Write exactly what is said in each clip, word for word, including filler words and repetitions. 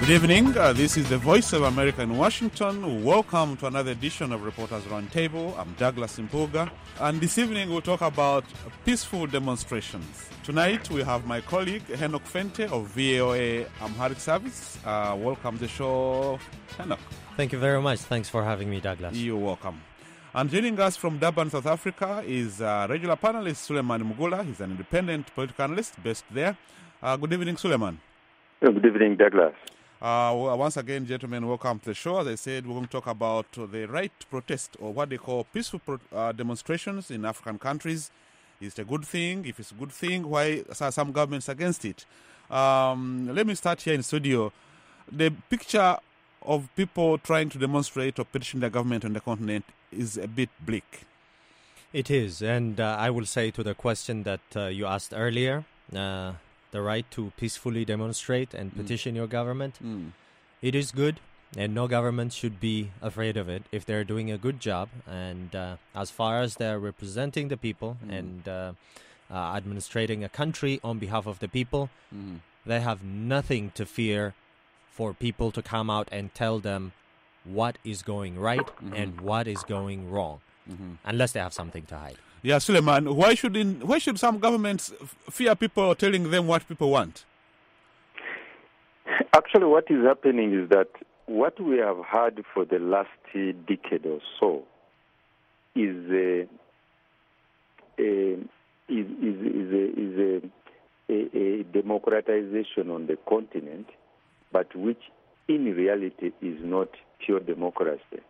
Good evening. Uh, this is the Voice of America in Washington. Welcome to another edition of Reporters Roundtable. I'm Douglas Impuga. And this evening we'll talk about peaceful demonstrations. Tonight we have my colleague Henok Fente of V O A Amharic Service. Uh, welcome to the show, Henok. Thank you very much. Thanks for having me, Douglas. You're welcome. And joining us from Durban, South Africa is uh, regular panelist Suleiman Mugula. He's an independent political analyst based there. Uh, good evening, Suleiman. Good evening, Douglas. Uh, once again, gentlemen, welcome to the show. As I said, we're going to talk about the right to protest, or what they call peaceful pro- uh, demonstrations in African countries. Is it a good thing? If it's a good thing, why are some governments against it? Um, let me start here in studio. The picture of people trying to demonstrate or petition the government on the continent is a bit bleak. It is, and uh, I will say to the question that uh, you asked earlier, uh, the right to peacefully demonstrate and petition mm. your government, mm. it is good, and no government should be afraid of it if they're doing a good job. And uh, as far as they're representing the people mm. and uh, uh, administrating a country on behalf of the people, mm. they have nothing to fear for people to come out and tell them what is going right mm-hmm. and what is going wrong, mm-hmm. unless they have something to hide. Yeah, Suleiman, why should in, why should some governments fear people telling them what people want? Actually, what is happening is that what we have had for the last decade or so is a, a is is is a, is a, a, a democratization on the continent, but which in reality is not pure democracy.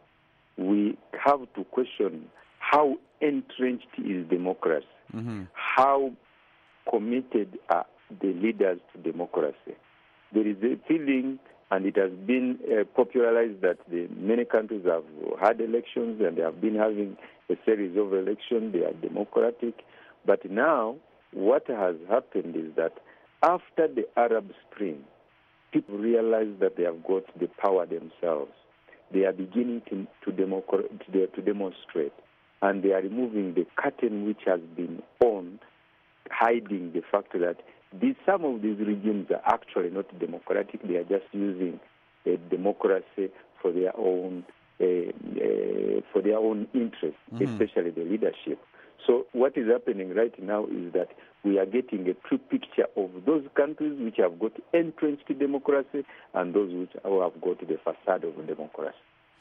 We have to question how entrenched is democracy, mm-hmm. how committed are the leaders to democracy. There is a feeling, and it has been uh, popularized, that the many countries have had elections and they have been having a series of elections. They are democratic. But now what has happened is that after the Arab Spring, people realize that they have got the power themselves. They are beginning to to, democra- to, to demonstrate, and they are removing the curtain which has been on, hiding the fact that these, some of these regimes are actually not democratic. They are just using uh, democracy for their own uh, uh, for their own interests, mm-hmm. especially the leadership. So what is happening right now is that we are getting a true picture of those countries which have got entrenched democracy and those which have got the facade of democracy.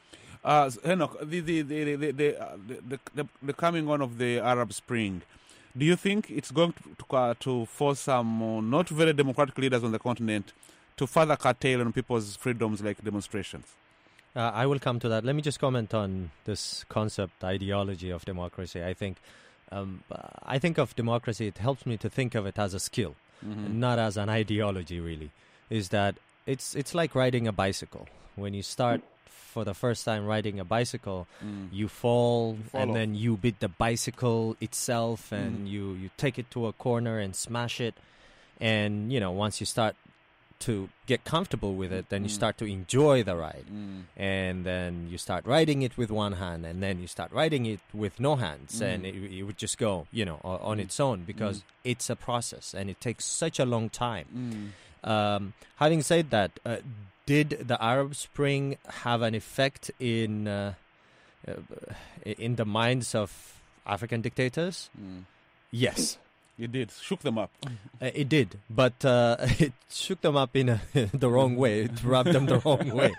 Uh, Henok, the the the the, the, uh, the, the the coming on of the Arab Spring, do you think it's going to to, uh, to force some uh, not very democratic leaders on the continent to further curtail on people's freedoms like demonstrations? Uh, I will come to that. Let me just comment on this concept, ideology of democracy. I think. Um, I think of democracy, it helps me to think of it as a skill, mm-hmm. not as an ideology, really. Is that it's it's like riding a bicycle. When you start for the first time riding a bicycle, mm. you fall, Follow. and then you beat the bicycle itself, and mm. you, you take it to a corner and smash it. And, you know, once you start to get comfortable with it, then you mm. start to enjoy the ride. Mm. And then you start riding it with one hand, and then you start riding it with no hands, mm. and it, it would just go, you know, on mm. its own, because mm. it's a process, and it takes such a long time. Mm. Um, having said that, uh, did the Arab Spring have an effect in uh, uh, in the minds of African dictators? Mm. Yes. It did. Shook them up. Uh, it did. But uh, it shook them up in a, the wrong way. It rubbed them the wrong way.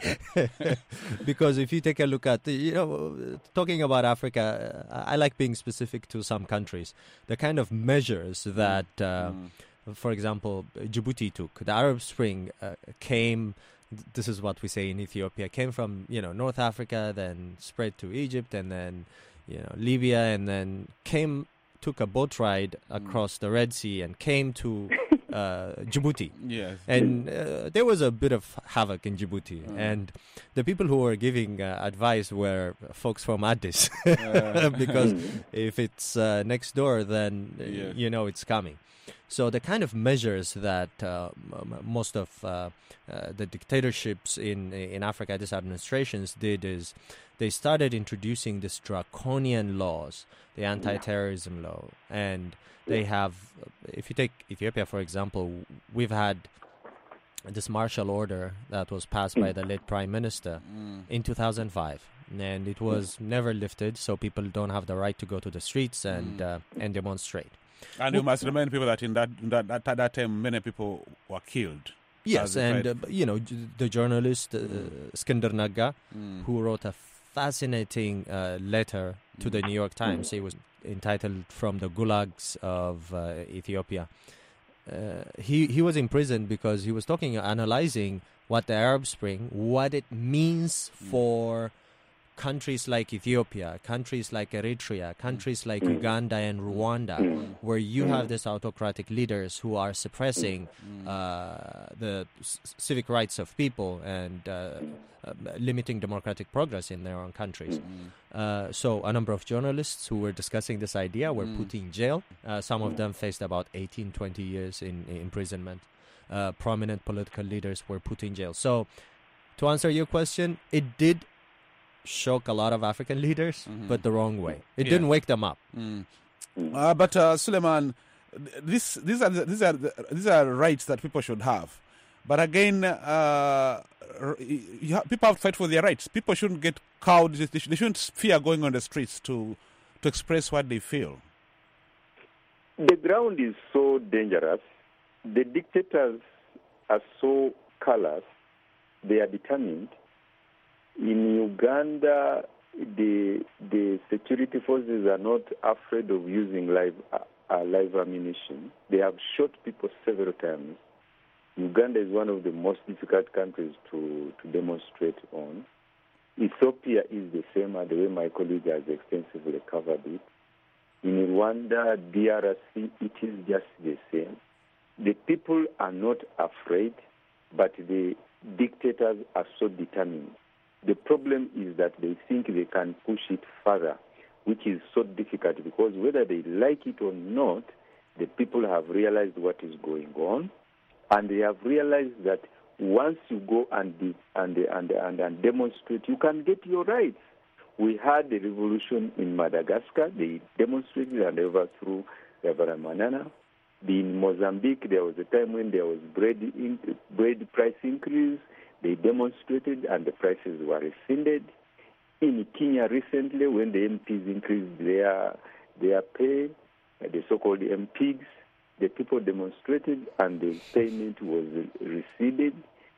Because if you take a look at, you know, talking about Africa, uh, I like being specific to some countries. The kind of measures that, uh, mm. for example, Djibouti took. The Arab Spring uh, came, this is what we say in Ethiopia, came from, you know, North Africa, then spread to Egypt, and then, you know, Libya, and then came... took a boat ride across mm. the Red Sea and came to uh, Djibouti. Yes. And uh, there was a bit of havoc in Djibouti. Mm. And the people who were giving uh, advice were folks from Addis. uh. Because if it's uh, next door, then, uh, yes. you know, it's coming. So the kind of measures that uh, m- most of uh, uh, the dictatorships in in Africa, these administrations did is they started introducing these draconian laws, the anti-terrorism law. And they have, if you take Ethiopia, for example, we've had this martial order that was passed by the late Prime Minister Mm. in two thousand five. And it was never lifted, so people don't have the right to go to the streets and uh, and demonstrate. And you must remind people that in that in that, that, that time, many people were killed. Yes, As a and fight. uh, you know, j- the journalist uh, Skandar Nagga, Mm. who wrote a fascinating uh, letter to the New York Times. It was entitled "From the Gulags of uh, Ethiopia." Uh, he he was imprisoned because he was talking, analyzing what the Arab Spring, what it means for countries like Ethiopia, countries like Eritrea, countries like Uganda and Rwanda, where you have these autocratic leaders who are suppressing uh, the c- civic rights of people and uh, uh, limiting democratic progress in their own countries. Uh, so a number of journalists who were discussing this idea were put in jail. Uh, some of them faced about eighteen, twenty years in, in imprisonment. Uh, prominent political leaders were put in jail. So to answer your question, it did shock a lot of African leaders, but the wrong way. It Yeah. didn't wake them up. Mm. Uh, but uh, Suleiman, this, these are the- these are the- these are rights that people should have. But again, uh, r- you ha- people have to fight for their rights. People shouldn't get cowed. They sh- they shouldn't fear going on the streets to to express what they feel. The ground is so dangerous. The dictators are so callous. They are determined. In Uganda, the the security forces are not afraid of using live uh, uh, live ammunition. They have shot people several times. Uganda is one of the most difficult countries to, to demonstrate on. Ethiopia is the same, uh, the way my colleague has extensively covered it. In Rwanda, D R C, it is just the same. The people are not afraid, but the dictators are so determined. The problem is that they think they can push it further, which is so difficult because whether they like it or not, the people have realized what is going on, and they have realized that once you go and de- and, and, and, and demonstrate, you can get your rights. We had a revolution in Madagascar. They demonstrated and overthrew Ravalomanana. In Mozambique, there was a time when there was bread, in, bread price increase. They demonstrated and the prices were rescinded. In Kenya recently, when the M Ps increased their their pay, the so-called M Ps, the people demonstrated and the payment was receded.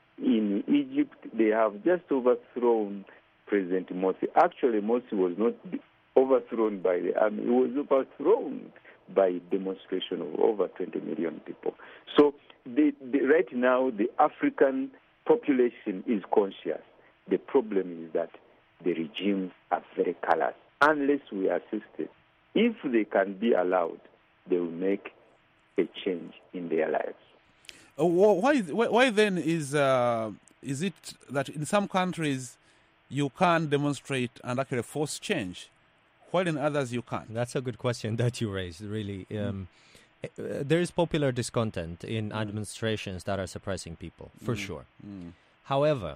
In Egypt, they have just overthrown President Morsi. Actually, Morsi was not overthrown by the army. He was overthrown by demonstration of over twenty million people. So the, the, right now, the African population is conscious. The problem is that the regimes are very callous. Unless we assist it, if they can be allowed, they will make a change in their lives. Uh, wh- why, why, why then is uh, is it that in some countries you can demonstrate and actually force change, while in others you can't? That's a good question that you raised, really. Um, uh, there is popular discontent in administrations that are suppressing people, for sure. Mm. However,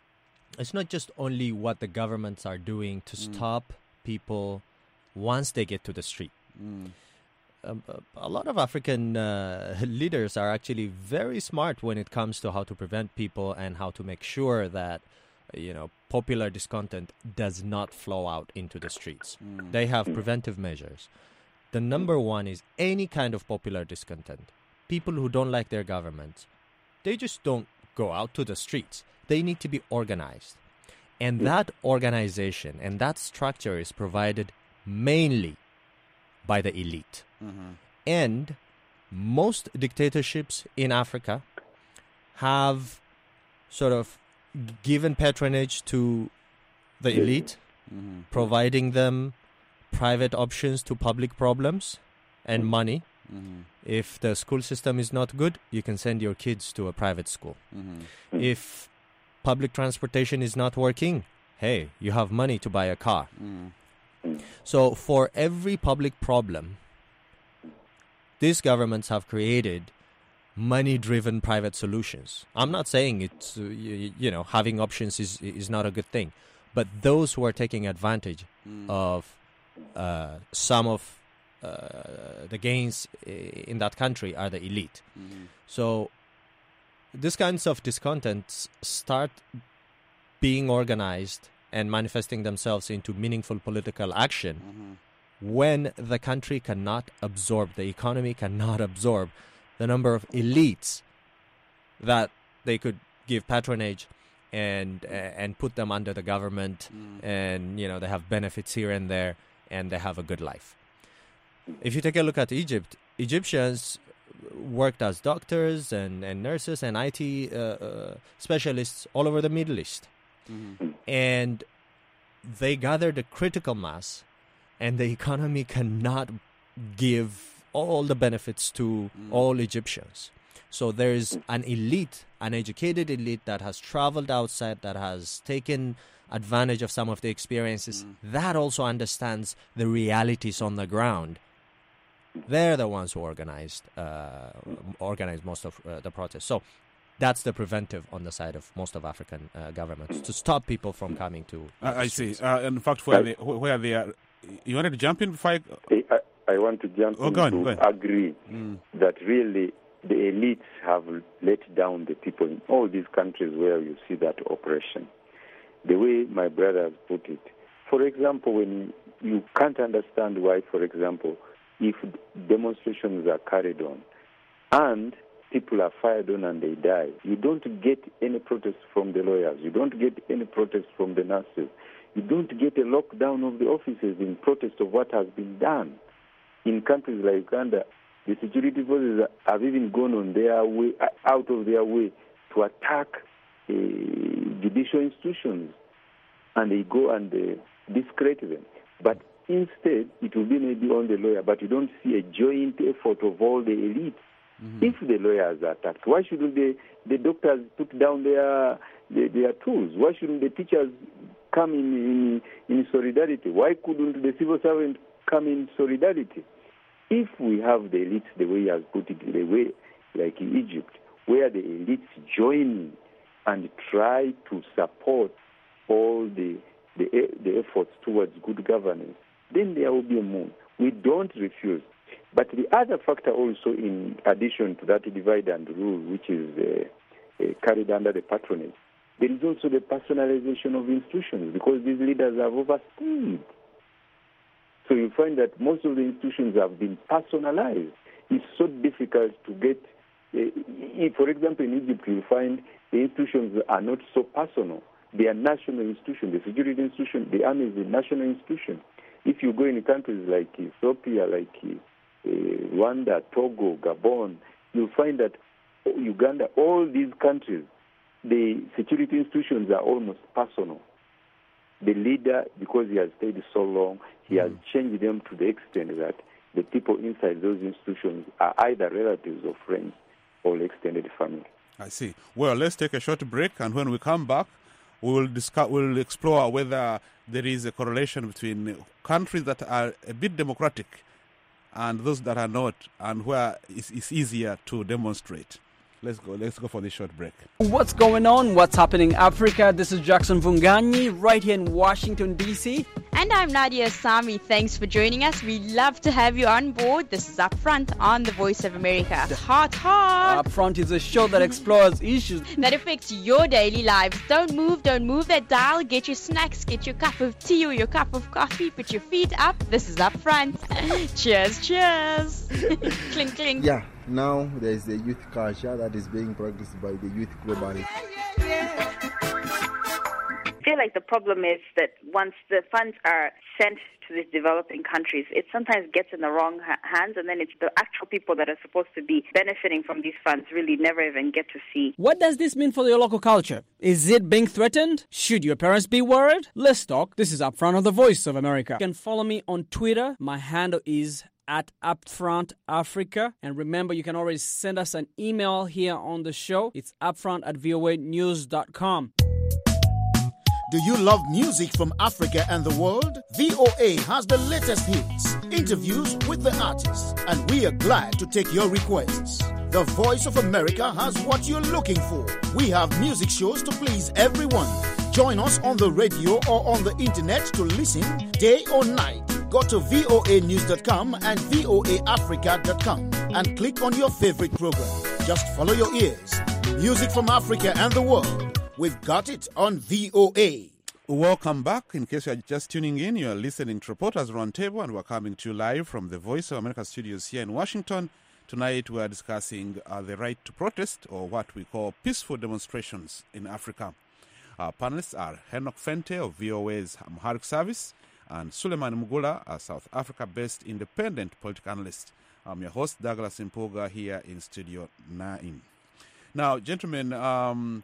it's not just only what the governments are doing to stop people once they get to the street. Mm. Um, uh, a lot of African uh, leaders are actually very smart when it comes to how to prevent people and how to make sure that, uh, you know, popular discontent does not flow out into the streets. They have preventive measures. The number one is any kind of popular discontent. People who don't like their government, they just don't go out to the streets. They need to be organized. And that organization and that structure is provided mainly by the elite. Mm-hmm. And most dictatorships in Africa have sort of given patronage to the elite, Mm-hmm. providing them private options to public problems and money. Mm-hmm. If the school system is not good, you can send your kids to a private school. Mm-hmm. If public transportation is not working, hey, you have money to buy a car. Mm-hmm. So for every public problem, these governments have created money-driven private solutions. I'm not saying it's, uh, you, you know, having options is is not a good thing, but those who are taking advantage of uh, some of uh, the gains in that country are the elite. Mm-hmm. So these kinds of discontents start being organized and manifesting themselves into meaningful political action mm-hmm. when the country cannot absorb, the economy cannot absorb the number of elites that they could give patronage and uh, and put them under the government mm. and, you know, they have benefits here and there and they have a good life. If you take a look at Egypt, Egyptians worked as doctors and, and nurses and I T uh, uh, specialists all over the Middle East. Mm-hmm. And they gathered a critical mass, and the economy cannot give all the benefits to mm. all Egyptians. So there is an elite, an educated elite that has traveled outside, that has taken advantage of some of the experiences, mm. that also understands the realities on the ground. They're the ones who organized uh, organized most of uh, the protests. So that's the preventive on the side of most of African uh, governments, to stop people from coming to. Uh, I see. Uh, in fact, where they, where they are, you wanted to jump in? Before I, I, I want to jump oh, in go on, to go on. agree mm. that really the elites have let down the people in all these countries where you see that oppression. The way my brother has put it. For example, when you can't understand why, for example, if demonstrations are carried on and people are fired on and they die, you don't get any protest from the lawyers. You don't get any protest from the nurses. You don't get a lockdown of the offices in protest of what has been done. In countries like Uganda, the security forces have even gone on their way, out of their way to attack uh, judicial institutions, and they go and uh, discredit them. But instead, it will be maybe on the lawyer, but you don't see a joint effort of all the elites. Mm-hmm. If the lawyers are attacked, why shouldn't the, the doctors put down their, their their tools? Why shouldn't the teachers come in, in in solidarity? Why couldn't the civil servant come in solidarity? If we have the elites the way he has put it, the way like in Egypt, where the elites join and try to support all the the, the efforts towards good governance, then there will be a move. We don't refuse. But the other factor also, in addition to that divide and rule, which is uh, uh, carried under the patronage, there is also the personalization of institutions, because these leaders have overstayed. So you find that most of the institutions have been personalized. It's so difficult to get, uh, if, for example, in Egypt, you find the institutions are not so personal. They are national institutions. The security institution, the army is a national institution. If you go in countries like Ethiopia, like uh, Rwanda, Togo, Gabon, you'll find that Uganda, all these countries, the security institutions are almost personal. The leader, because he has stayed so long, he mm. has changed them to the extent that the people inside those institutions are either relatives or friends or extended family. I see. Well, let's take a short break, and when we come back, we will discuss, we'll explore whether there is a correlation between countries that are a bit democratic and those that are not, and where it's, it's easier to demonstrate. Let's go. Let's go for this short break. What's going on? What's happening in Africa? This is Jackson Vunganyi right here in Washington, D C. And I'm Nadia Sami. Thanks for joining us. We love to have you on board. This is Upfront on the Voice of America. Hot, hot. Upfront is a show that explores issues that affects your daily lives. Don't move. Don't move that dial. Get your snacks. Get your cup of tea or your cup of coffee. Put your feet up. This is Upfront. Cheers, cheers. Clink, clink. Yeah. Now there is a youth culture that is being practiced by the youth globally. I feel like the problem is that once the funds are sent to these developing countries, it sometimes gets in the wrong ha- hands, and then it's the actual people that are supposed to be benefiting from these funds really never even get to see. What does this mean for your local culture? Is it being threatened? Should your parents be worried? Let's talk. This is Upfront on the Voice of America. You can follow me on Twitter. My handle is at Upfront Africa. And remember, you can always send us an email here on the show. It's upfront at v o a news dot com. Do you love music from Africa and the world? V O A has the latest hits, interviews with the artists, and we are glad to take your requests. The Voice of America has what you're looking for. We have music shows to please everyone. Join us on the radio or on the internet to listen day or night. Go to v o a news dot com and v o a africa dot com and click on your favorite program. Just follow your ears. Music from Africa and the world. We've got it on V O A. Welcome back. In case you are just tuning in, you are listening to Reporters Roundtable, and we're coming to you live from the Voice of America studios here in Washington. Tonight we are discussing uh, the right to protest, or what we call peaceful demonstrations in Africa. Our panelists are Henok Fente of V O A's Amharic Service and Suleiman Mugula, a South Africa-based independent political analyst. I'm your host, Douglas Impoga, here in Studio nine. Now, gentlemen, um,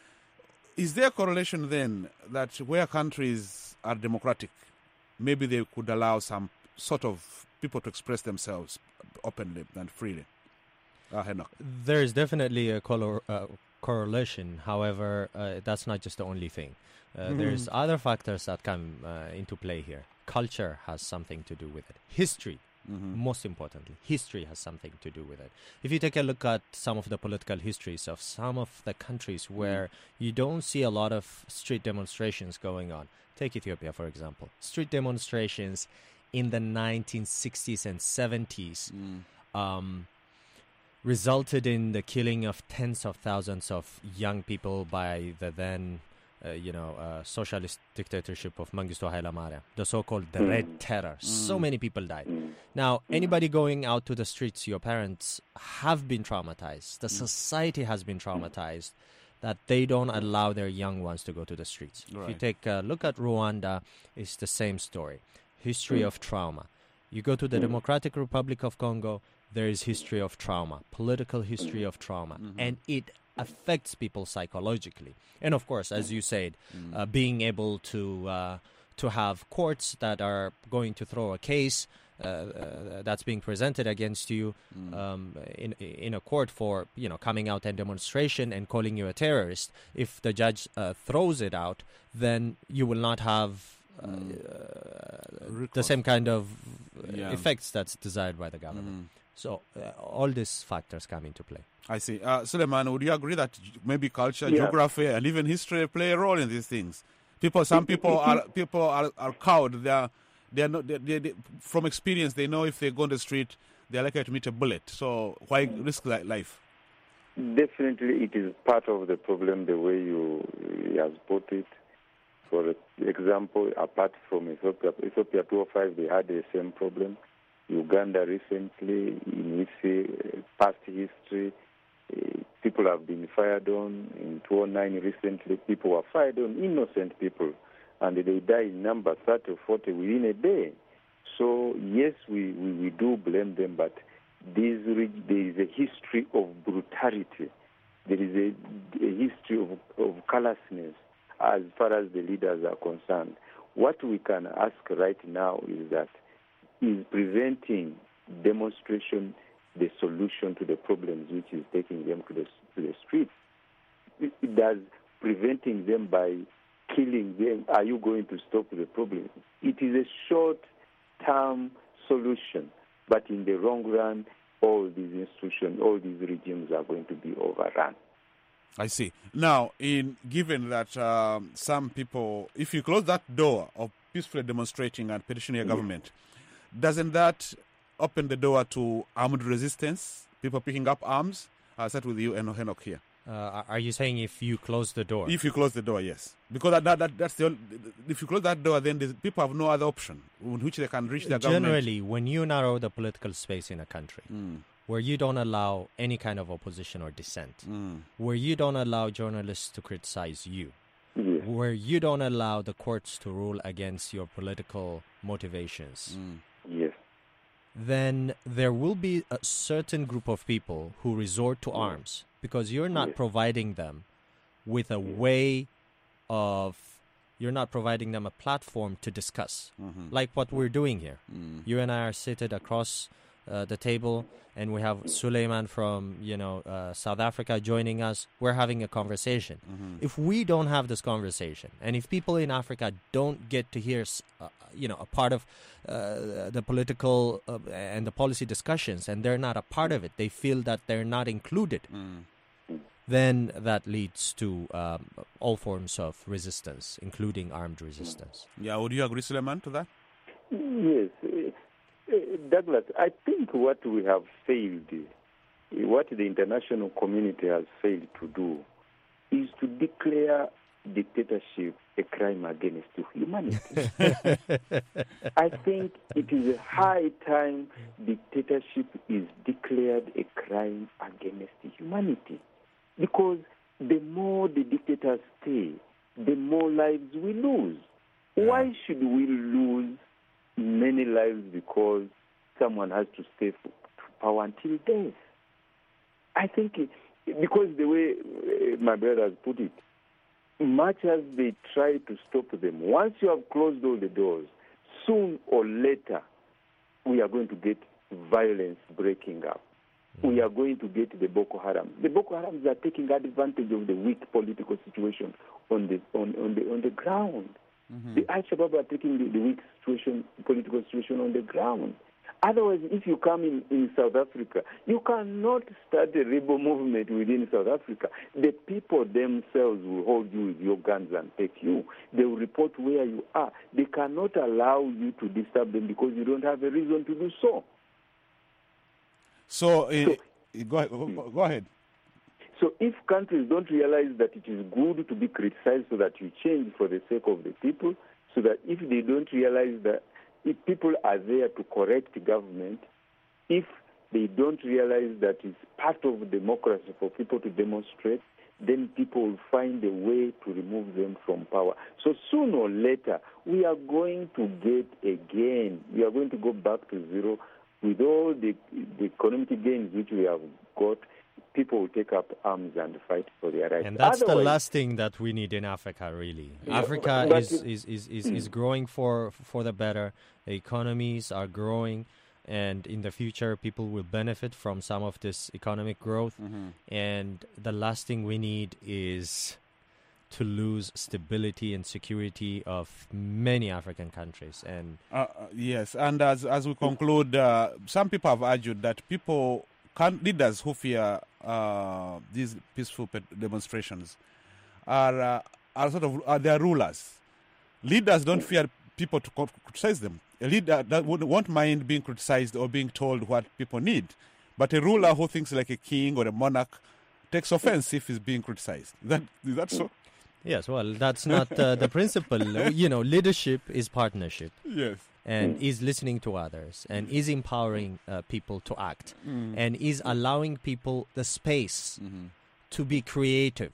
is there a correlation then that where countries are democratic, maybe they could allow some sort of people to express themselves openly and freely? Uh, Henok. There is definitely a color, uh, correlation. However, uh, that's not just the only thing. Uh, mm-hmm. There's other factors that come uh, into play here. Culture has something to do with it. History, mm-hmm. most importantly, history has something to do with it. If you take a look at some of the political histories of some of the countries where mm-hmm. you don't see a lot of street demonstrations going on, take Ethiopia, for example. Street demonstrations in the nineteen sixties and seventies mm. um, resulted in the killing of tens of thousands of young people by the then Uh, you know, uh, socialist dictatorship of Mengistu Haile Mariam, the so-called the Red Terror. Mm. So many people died. Mm. Now, anybody going out to the streets, your parents have been traumatized. The society has been traumatized that they don't allow their young ones to go to the streets. Right. If you take a look at Rwanda, it's the same story. History of trauma. You go to the Democratic Republic of Congo, there is history of trauma, political history of trauma, mm-hmm. and it affects people psychologically. And of course, as you said, mm. uh, being able to uh, to have courts that are going to throw a case uh, uh, that's being presented against you mm. um, in in a court for, you know, coming out and demonstration and calling you a terrorist. If the judge uh, throws it out, then you will not have uh, mm. uh, the same kind of yeah. effects that's desired by the government. Mm. So uh, all these factors come into play. I see. Uh, Suleiman, would you agree that maybe culture, yeah. geography, and even history play a role in these things? People, some people are people are, are cowed. They are, they are not. They, they, they, from experience, they know if they go on the street, they are likely to meet a bullet. So why risk life? Definitely, it is part of the problem. The way you, you have put it. For example, apart from Ethiopia, Ethiopia two oh five, they had the same problem. Uganda recently, in its uh, past history, uh, people have been fired on. In two oh nine recently, people were fired on, innocent people, and they die in number thirty or forty within a day. So, yes, we, we, we do blame them, but there is a history of brutality. There is a, a history of, of callousness as far as the leaders are concerned. What we can ask right now is that, is preventing demonstration the solution to the problems which is taking them to the, to the streets? It, it does preventing them by killing them. Are you going to stop the problem? It is a short-term solution, but in the long run, all these institutions, all these regimes are going to be overrun. I see. Now, in given that um, some people, if you close that door of peacefully demonstrating and petitioning your government, doesn't that open the door to armed resistance, people picking up arms? I'll start with you, Henok, here. Uh, are you saying if you close the door? If you close the door, yes. Because that, that, that, that's the only, if you close that door, then people have no other option in which they can reach their government. Generally, when you narrow the political space in a country, mm. where you don't allow any kind of opposition or dissent, mm. where you don't allow journalists to criticize you, yes. where you don't allow the courts to rule against your political motivations, mm. yes. then there will be a certain group of people who resort to yes. arms because you're not yes. providing them with a yes. way of, you're not providing them a platform to discuss, mm-hmm. like what we're doing here. Mm. You and I are seated across uh, the table, and we have Suleiman from, you know, uh, South Africa joining us. We're having a conversation. Mm-hmm. If we don't have this conversation, and if people in Africa don't get to hear, uh, you know, a part of uh, the political uh, and the policy discussions, and they're not a part of it, they feel that they're not included, mm. then that leads to um, all forms of resistance, including armed resistance. Yeah, would you agree, Suleiman, to that? Yes. Douglas, I think what we have failed what the international community has failed to do is to declare dictatorship a crime against humanity. I think it is a high time dictatorship is declared a crime against humanity. Because the more the dictators stay, the more lives we lose. Yeah. Why should we lose many lives because someone has to stay for power until death? I think it, because the way uh, my brother has put it, much as they try to stop them, once you have closed all the doors, soon or later, we are going to get violence breaking up. Mm-hmm. We are going to get the Boko Haram. The Boko Harams are taking advantage of the weak political situation on the on, on the on the ground. Mm-hmm. The Al-Shabaab are taking the, the weak situation, political situation on the ground. Otherwise, if you come in, in South Africa, you cannot start a rebel movement within South Africa. The people themselves will hold you with your guns and take you. They will report where you are. They cannot allow you to disturb them because you don't have a reason to do so. So, uh, so go, ahead, go, go ahead. So if countries don't realize that it is good to be criticized so that you change for the sake of the people, so that if they don't realize that if people are there to correct the government, if they don't realize that it's part of democracy for people to demonstrate, then people will find a way to remove them from power. So sooner or later, we are going to get again, we are going to go back to zero with all the, the economic gains which we have got. People will take up arms and fight for their rights. And that's Otherwise, the last thing that we need in Africa, really. Yeah, Africa but is, is, is, is, is growing for, for the better. The economies are growing, and in the future, people will benefit from some of this economic growth. Mm-hmm. And the last thing we need is to lose stability and security of many African countries. And uh, yes, and as, as we conclude, uh, some people have argued that people... Can, leaders who fear uh, these peaceful demonstrations are uh, are sort of are their rulers. Leaders don't fear people to criticize them. A leader that won't mind being criticized or being told what people need, but a ruler who thinks like a king or a monarch takes offense if he's being criticized. Is that is that so? Yes. Well, that's not uh, the principle. You know, leadership is partnership. Yes. And mm. is listening to others, and is empowering uh, people to act, mm. and is allowing people the space mm-hmm. to be creative,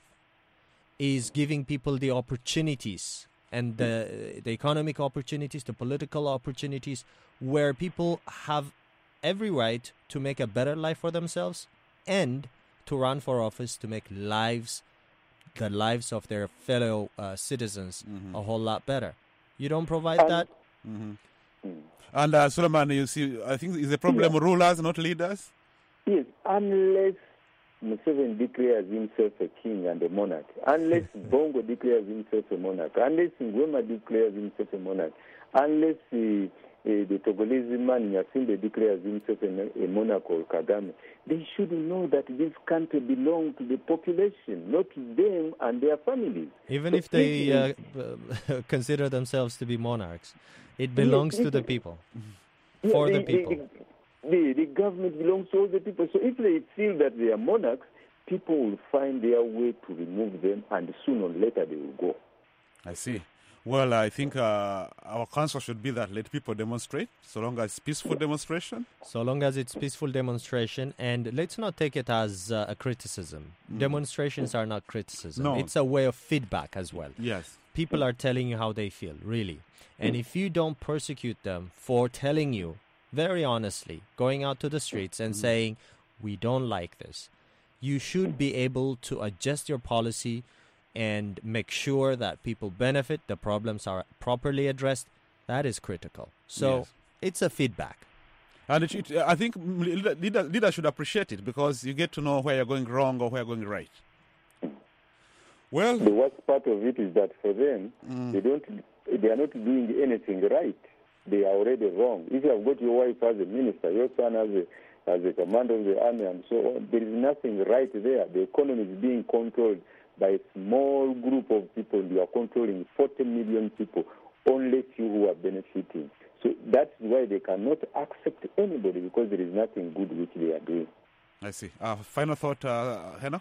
is giving people the opportunities and the, the economic opportunities, the political opportunities, where people have every right to make a better life for themselves and to run for office to make lives, the lives of their fellow uh, citizens mm-hmm. a whole lot better. You don't provide um, that? Mm-hmm. And uh, Suleiman, you see, I think is the problem yeah. rulers, not leaders? Yes, unless Museveni declares himself a king and a monarch, unless Bongo declares himself a monarch, unless Ngwema declares himself a monarch, unless uh, uh, the Togolese man Nyasimbe declares himself a, a monarch or Kagame, they should know that this country belongs to the population, not to them and their families. Even so if they uh, consider themselves to be monarchs. It belongs yes, to the people, yeah, for the, the people. The, the, the government belongs to all the people. So if they feel that they are monarchs, people will find their way to remove them, and sooner or later they will go. I see. Well, I think uh, our counsel should be that let people demonstrate, so long as it's peaceful demonstration. So long as it's peaceful demonstration, and let's not take it as uh, a criticism. Mm. Demonstrations are not criticism. No. It's a way of feedback as well. Yes. People are telling you how they feel, really. And if you don't persecute them for telling you, very honestly, going out to the streets and saying, we don't like this, you should be able to adjust your policy and make sure that people benefit, the problems are properly addressed. That is critical. So yes. It's a feedback. And it, it, I think leaders, leaders should appreciate it because you get to know where you're going wrong or where you're going right. Well, the worst part of it is that for them, mm. they don't, they are not doing anything right. They are already wrong. If you have got your wife as a minister, your son as a as a commander of the army, and so on, there is nothing right there. The economy is being controlled by a small group of people. You are controlling forty million people, only few who are benefiting. So that's why they cannot accept anybody because there is nothing good which they are doing. I see. Uh, final thought, uh, Henok?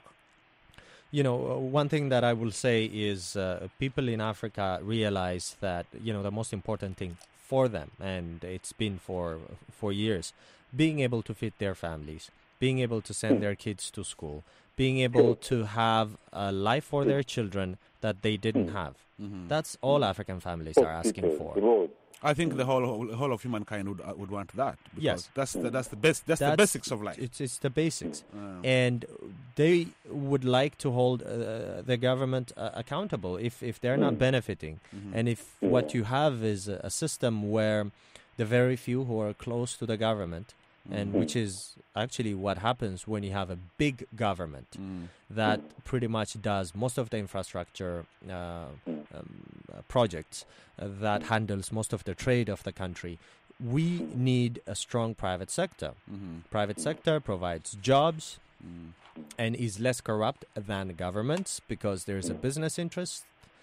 You know, uh, one thing that I will say is uh, people in Africa realize that, you know, the most important thing for them, and it's been for for years, being able to feed their families, being able to send their kids to school, being able to have a life for their children that they didn't have. Mm-hmm. That's all African families are asking for. I think the whole whole of humankind would uh, would want that. Because yes, that's the, that's the best. That's, that's the basics of life. It's it's the basics, uh. and they would like to hold uh, the government uh, accountable if if they're not benefiting, mm-hmm. and if what you have is a, a system where the very few who are close to the government, and which is actually what happens when you have a big government mm. that pretty much does most of the infrastructure uh, um, projects, uh, that handles most of the trade of the country. We need a strong private sector. Mm-hmm. Private sector provides jobs mm. and is less corrupt than governments because there's a business interest,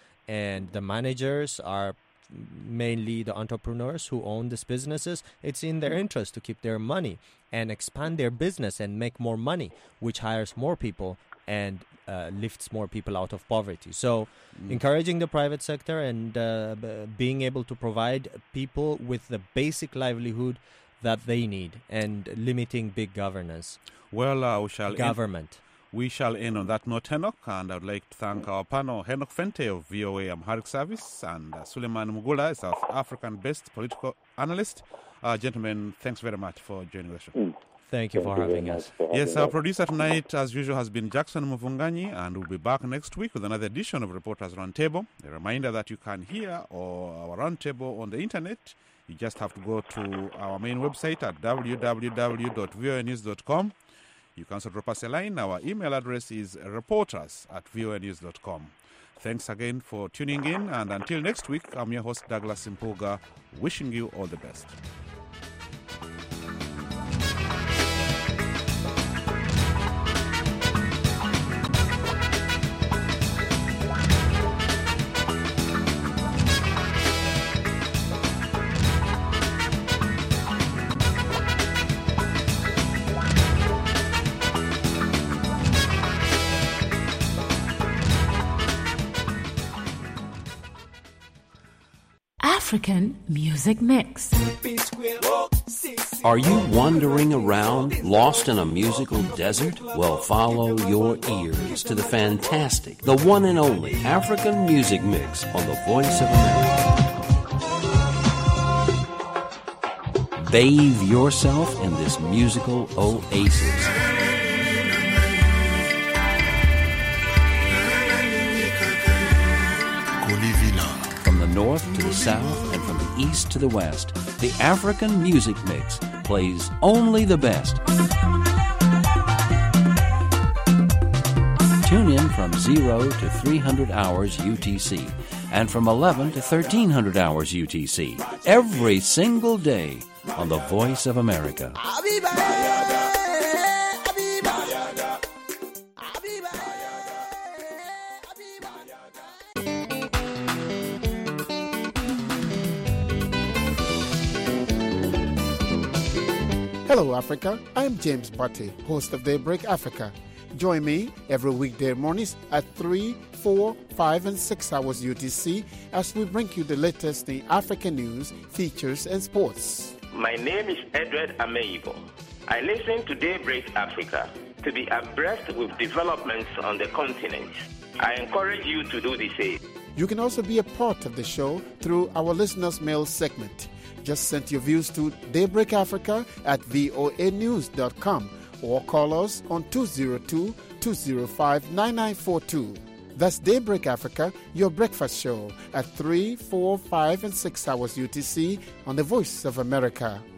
and the managers are mainly the entrepreneurs who own these businesses. It's in their interest to keep their money and expand their business and make more money, which hires more people and uh, lifts more people out of poverty. So mm. encouraging the private sector and uh, b- being able to provide people with the basic livelihood that they need, and limiting big governance. Well, uh, we shall government. End- We shall end on that note, Henok, and I would like to thank our panel, Henok Fente of V O A Amharic Service, and uh, Suleiman Mugula is our African-based political analyst. Uh, gentlemen, thanks very much for joining the show. Mm. Thank you for having us. Yes, our producer tonight, as usual, has been Jackson Muvunganyi, and we'll be back next week with another edition of Reporters Roundtable. A reminder that you can hear our roundtable on the internet. You just have to go to our main website at w w w dot v o a news dot com. You can also drop us a line. Our email address is reporters at v o a news dot com. Thanks again for tuning in, and until next week, I'm your host, Douglas Impuga, wishing you all the best. African Music Mix. Are you wandering around, lost in a musical desert? Well, follow your ears to the fantastic, the one and only African Music Mix on the Voice of America. Bathe yourself in this musical oasis. From the north to the south and from the east to the west, the African Music Mix plays only the best. Tune in from zero to three hundred hours U T C and from eleven to thirteen hundred hours U T C every single day on the Voice of America. Hello, Africa. I'm James Butte, host of Daybreak Africa. Join me every weekday mornings at three, four, five, and six hours U T C as we bring you the latest in African news, features, and sports. My name is Edward Ameibo. I listen to Daybreak Africa to be abreast with developments on the continent. I encourage you to do the same. You can also be a part of the show through our listeners' mail segment. Just send your views to Daybreak Africa at v o a news dot com or call us on two zero two, two zero five, nine nine four two. That's Daybreak Africa, your breakfast show at three, four, five, and six hours U T C on the Voice of America.